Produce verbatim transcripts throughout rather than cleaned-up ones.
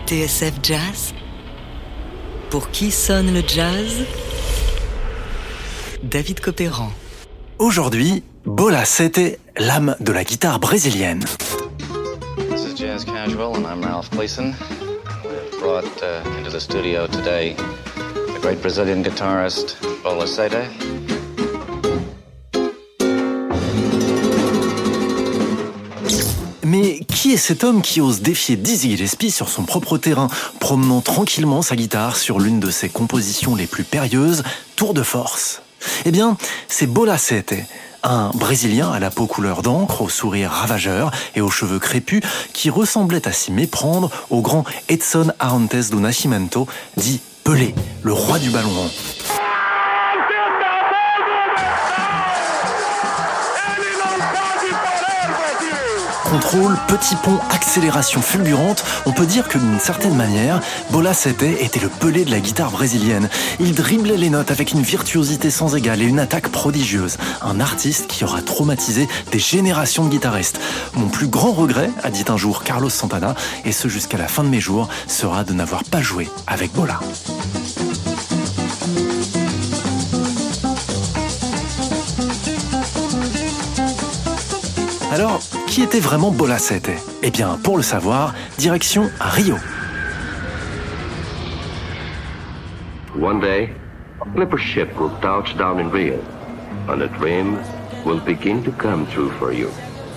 T S F Jazz. Pour qui sonne le jazz? David Copéran. Aujourd'hui, Bola Sete, l'âme de la guitare brésilienne. This is Jazz Casual and I'm Ralph Gleason. We've brought uh, into the studio today the great Brazilian guitarist Bola Sete. Mais qui est cet homme qui ose défier Dizzy Gillespie sur son propre terrain, promenant tranquillement sa guitare sur l'une de ses compositions les plus périlleuses, Tour de force? Eh bien, c'est Bola Sete, un Brésilien à la peau couleur d'encre, au sourire ravageur et aux cheveux crépus, qui ressemblait à s'y méprendre au grand Edson Arantes do Nascimento, dit Pelé, le roi du ballon rond. Contrôle, petit pont, accélération fulgurante, on peut dire que d'une certaine manière, Bola Sete était le Pelé de la guitare brésilienne. Il driblait les notes avec une virtuosité sans égale et une attaque prodigieuse. Un artiste qui aura traumatisé des générations de guitaristes. Mon plus grand regret, a dit un jour Carlos Santana, et ce jusqu'à la fin de mes jours, sera de n'avoir pas joué avec Bola. Alors, qui était vraiment Bola Sete? Eh bien, pour le savoir, direction Rio. One day, a clipper ship will touch down in Rio, and a dream will begin to come true for you.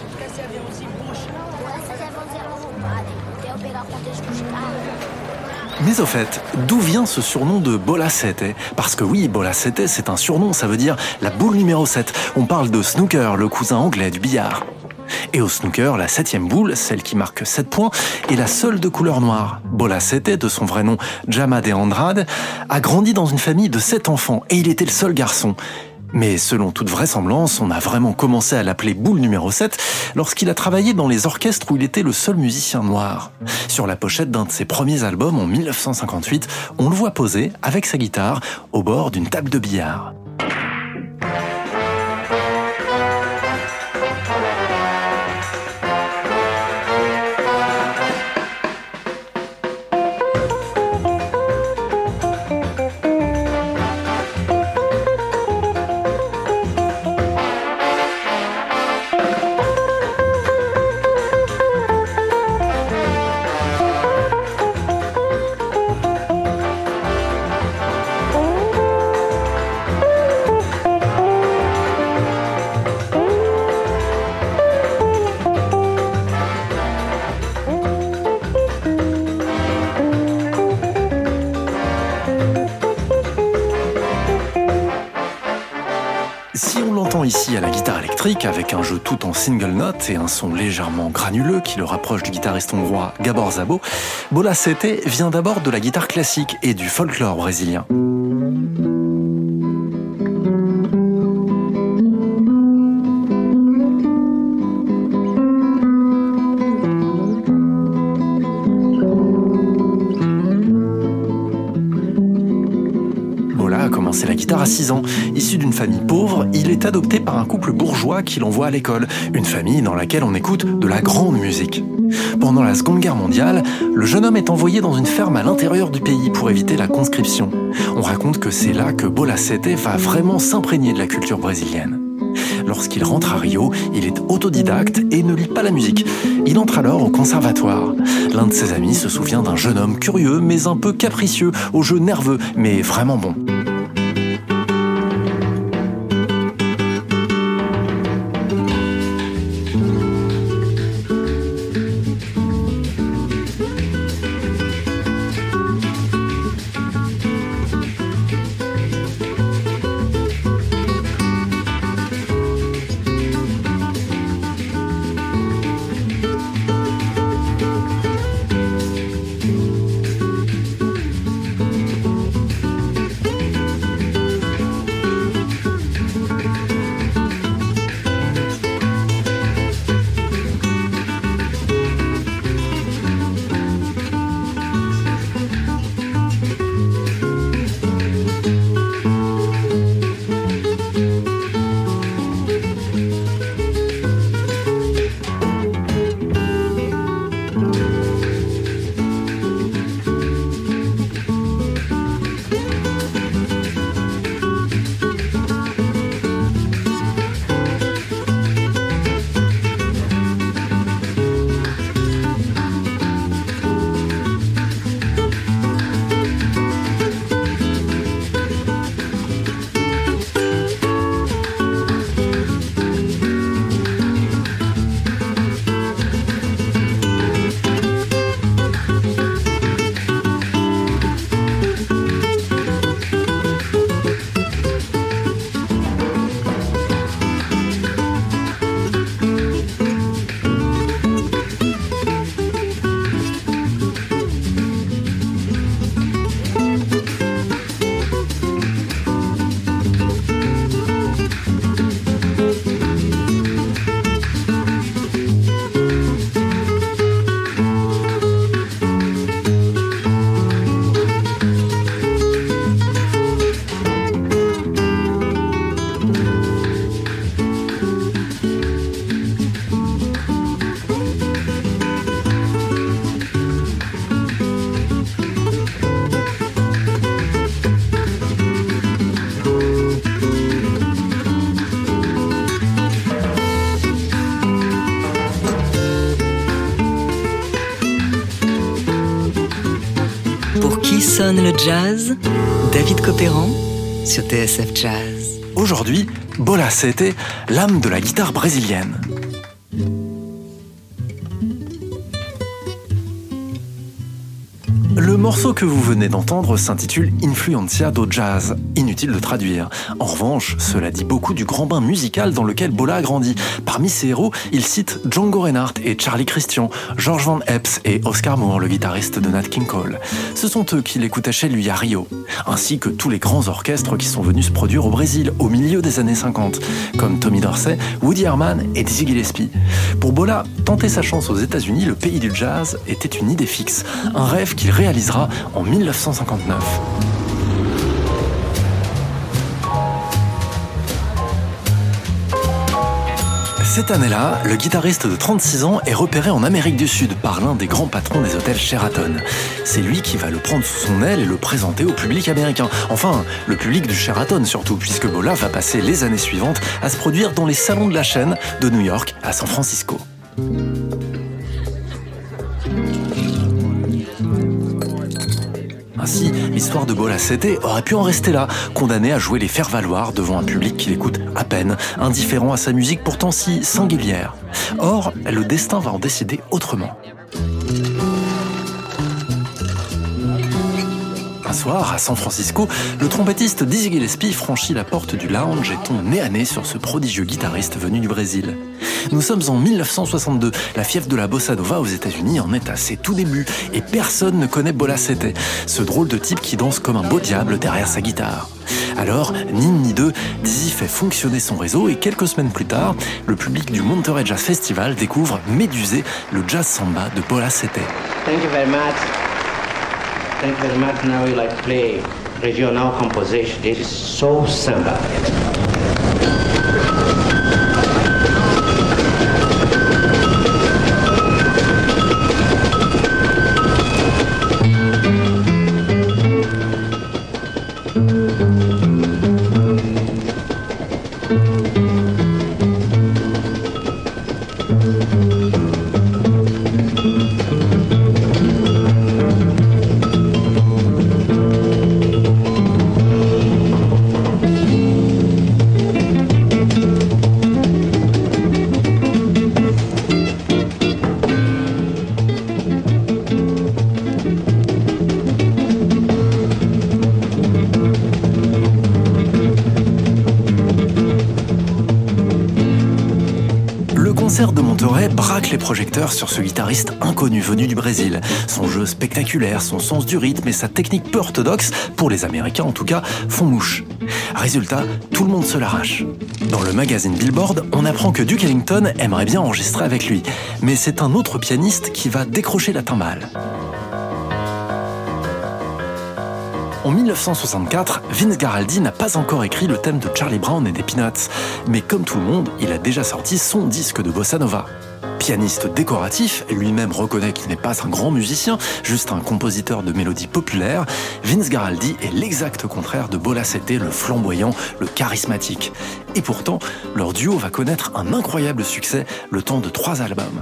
Mais au fait, d'où vient ce surnom de Bola Sete? Parce que oui, Bola Sete, c'est un surnom, ça veut dire la boule numéro sept. On parle de snooker, le cousin anglais du billard. Et au snooker, la septième boule, celle qui marque sept points, est la seule de couleur noire. Bola Sete, de son vrai nom Jama de Andrade, a grandi dans une famille de sept enfants et il était le seul garçon. Mais selon toute vraisemblance, on a vraiment commencé à l'appeler boule numéro sept lorsqu'il a travaillé dans les orchestres où il était le seul musicien noir. Sur la pochette d'un de ses premiers albums en mille neuf cent cinquante-huit, on le voit poser avec sa guitare au bord d'une table de billard. Si on l'entend ici à la guitare électrique, avec un jeu tout en single note et un son légèrement granuleux qui le rapproche du guitariste hongrois Gabor Szabo, Bola Sete vient d'abord de la guitare classique et du folklore brésilien. A commencé la guitare à six ans. Issu d'une famille pauvre, il est adopté par un couple bourgeois qui l'envoie à l'école, une famille dans laquelle on écoute de la grande musique. Pendant la Seconde Guerre mondiale, le jeune homme est envoyé dans une ferme à l'intérieur du pays pour éviter la conscription. On raconte que c'est là que Bola Sete va vraiment s'imprégner de la culture brésilienne. Lorsqu'il rentre à Rio, il est autodidacte et ne lit pas la musique. Il entre alors au conservatoire. L'un de ses amis se souvient d'un jeune homme curieux mais un peu capricieux, au jeu nerveux mais vraiment bon. sonne le jazz? David Copéran sur T S F Jazz. Aujourd'hui, Bola Sete, l'âme de la guitare brésilienne. Le morceau que vous venez d'entendre s'intitule Influencia do Jazz, inutile de traduire. En revanche, cela dit beaucoup du grand bain musical dans lequel Bola a grandi. Parmi ses héros, il cite Django Reinhardt et Charlie Christian, George Van Epps et Oscar Moore, le guitariste de Nat King Cole. Ce sont eux qui l'écoutaient chez lui à Rio, ainsi que tous les grands orchestres qui sont venus se produire au Brésil au milieu des années cinquante, comme Tommy Dorsey, Woody Herman et Dizzy Gillespie. Pour Bola, tenter sa chance aux États-Unis, le pays du jazz, était une idée fixe, un rêve qu'il réalisera en mille neuf cent cinquante-neuf. Cette année-là, le guitariste de trente-six ans est repéré en Amérique du Sud par l'un des grands patrons des hôtels Sheraton. C'est lui qui va le prendre sous son aile et le présenter au public américain. Enfin, le public du Sheraton surtout, puisque Bola va passer les années suivantes à se produire dans les salons de la chaîne de New York à San Francisco. Ainsi, l'histoire de Bola Sete aurait pu en rester là, condamné à jouer les faire-valoir devant un public qui l'écoute à peine, indifférent à sa musique pourtant si singulière. Or, le destin va en décider autrement. Un soir, à San Francisco, le trompettiste Dizzy Gillespie franchit la porte du lounge et tombe nez à nez sur ce prodigieux guitariste venu du Brésil. Nous sommes en mille neuf cent soixante-deux, la fièvre de la bossa nova aux États-Unis en est à ses tout débuts et personne ne connaît Bola Sete, ce drôle de type qui danse comme un beau diable derrière sa guitare. Alors, ni une ni deux, Dizzy fait fonctionner son réseau et quelques semaines plus tard, le public du Monterey Jazz Festival découvre Médusé, le jazz samba de Bola Sete. Thank you very much. Thank you very much. Now we like to play regional composition. This is soul samba. Le concert de Monterey braque les projecteurs sur ce guitariste inconnu venu du Brésil. Son jeu spectaculaire, son sens du rythme et sa technique peu orthodoxe, pour les Américains en tout cas, font mouche. Résultat, tout le monde se l'arrache. Dans le magazine Billboard, on apprend que Duke Ellington aimerait bien enregistrer avec lui. Mais c'est un autre pianiste qui va décrocher la timbale. En mille neuf cent soixante-quatre, Vince Guaraldi n'a pas encore écrit le thème de Charlie Brown et des Peanuts, mais comme tout le monde, il a déjà sorti son disque de bossa nova. Pianiste décoratif, lui-même reconnaît qu'il n'est pas un grand musicien, juste un compositeur de mélodies populaires, Vince Guaraldi est l'exact contraire de Bola Sete, le flamboyant, le charismatique. Et pourtant, leur duo va connaître un incroyable succès le temps de trois albums.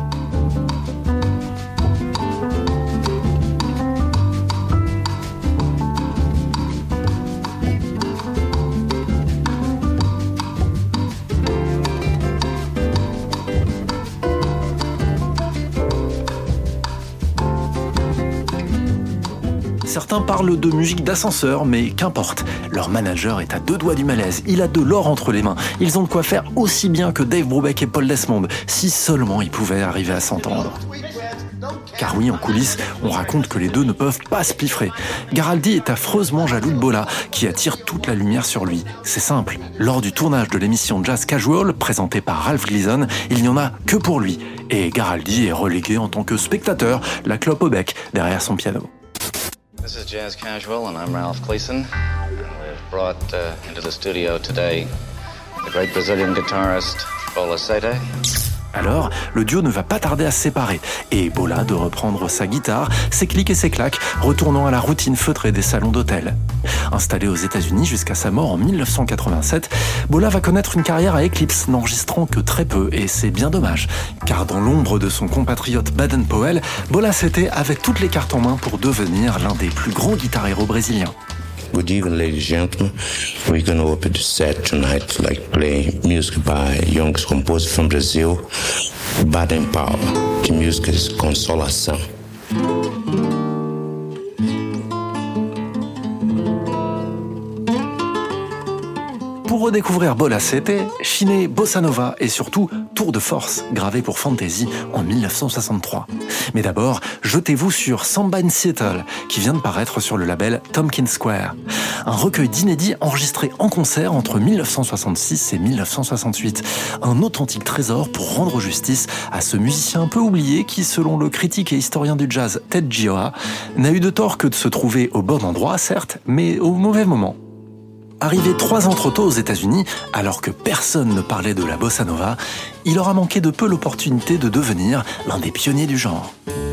Certains parlent de musique d'ascenseur, mais qu'importe. Leur manager est à deux doigts du malaise. Il a de l'or entre les mains. Ils ont de quoi faire aussi bien que Dave Brubeck et Paul Desmond, si seulement ils pouvaient arriver à s'entendre. Car oui, en coulisses, on raconte que les deux ne peuvent pas se piffrer. Guaraldi est affreusement jaloux de Bola, qui attire toute la lumière sur lui. C'est simple, lors du tournage de l'émission Jazz Casual, présentée par Ralph Gleason, il n'y en a que pour lui. Et Guaraldi est relégué en tant que spectateur, la clope au bec, derrière son piano. This is Jazz Casual, and I'm Ralph Gleason. We've brought uh, into the studio today the great Brazilian guitarist Bola Sete. Alors, le duo ne va pas tarder à se séparer, et Bola de reprendre sa guitare, ses clics et ses claques, retournant à la routine feutrée des salons d'hôtel. Installé aux États-Unis jusqu'à sa mort en mille neuf cent quatre-vingt-sept, Bola va connaître une carrière à éclipse, n'enregistrant que très peu, et c'est bien dommage, car dans l'ombre de son compatriote Baden-Powell, Bola Sete avait toutes les cartes en main pour devenir l'un des plus grands guitareros brésiliens. Good evening, ladies and gentlemen. We're going to open the set tonight, like play music by a young composer from Brazil, Baden Powell. The music is Consolação. Pour redécouvrir Bola Sete, chiné Bossa Nova et surtout Tour de Force, gravé pour Fantasy en mille neuf cent soixante-trois. Mais d'abord, jetez-vous sur Samba in Seattle, qui vient de paraître sur le label Tompkins Square. Un recueil d'inédits enregistrés en concert entre mille neuf cent soixante-six et mille neuf cent soixante-huit. Un authentique trésor pour rendre justice à ce musicien un peu oublié qui, selon le critique et historien du jazz Ted Gioia, n'a eu de tort que de se trouver au bon endroit, certes, mais au mauvais moment. Arrivé trois ans trop tôt aux États-Unis, alors que personne ne parlait de la bossa nova, il aura manqué de peu l'opportunité de devenir l'un des pionniers du genre.